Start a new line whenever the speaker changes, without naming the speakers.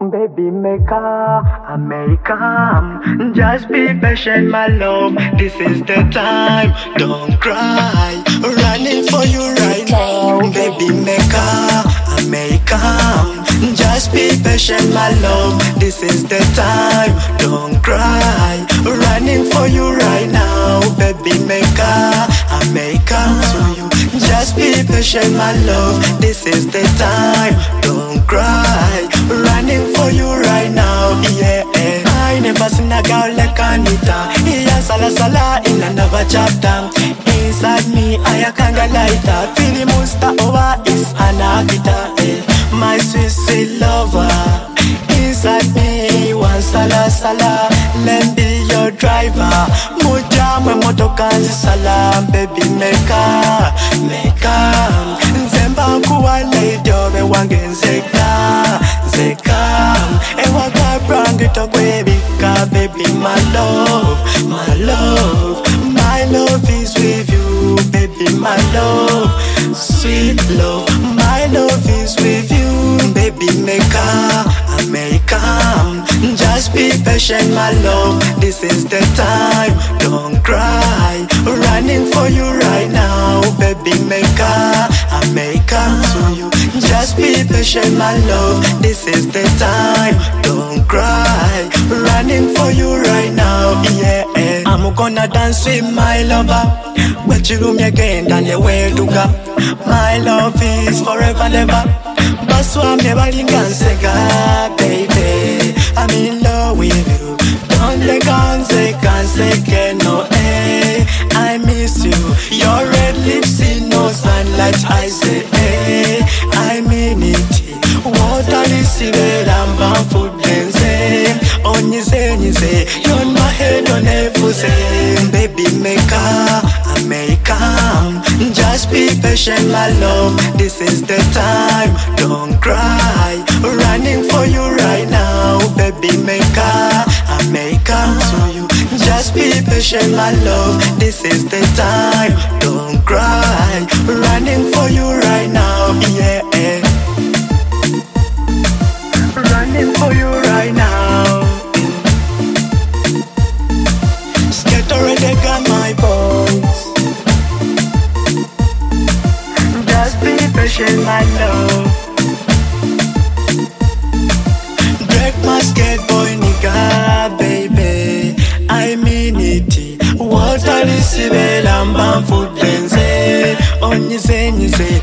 Baby, I may come. Just be patient, my love. This is the time. Don't cry. Running for you right now. Baby, I may come. Just be patient, my love. This is the time. Don't cry. Running for you right now. Baby, I may come to you. Just be patient, my love. This is the time. Don't cry. Running for you right now. Yeah. I never seen a girl like Anita. Yeah, sala in another chapter. Inside me, I can't lighter. Feeling monster over is Anakita. My sweet lover. Inside me, one sala. Let be your driver. Muja mwe motokanzi salam. Baby meka Nzemba kuwa leidobe wange nzeka Ewa kabrangi tokwebika. Baby my love is with you. Baby my love, sweet love. My love is with you. Baby I may come. Just be patient, my love. This is the time. Don't cry. Running for you right now. Baby I may come to you. Just be patient, my love. This is the time. Don't cry. Running for you right now. Yeah. I'm gonna dance with my lover. But you room again and the way to go. My love is forever never. But so I'm never in Gansega, baby. I'm in love with you. Don't let Gansega, no, I miss you. Your red lips in no sunlight, I say, I mean it. Water is red and bam food benze. On you say, you're my head on every say. Baby, I may come. Just be patient, my love. This is the time. Don't cry. Running for you right now. Baby, I may come to you. Just be patient, my love. This is the time. Don't cry. Running for you right now. Yeah. Running for you right now. Skate already got my boys. Just be patient, my love. Break my skateboard, nigga, baby. I mean it. Water is civil and bam food benze. On you say,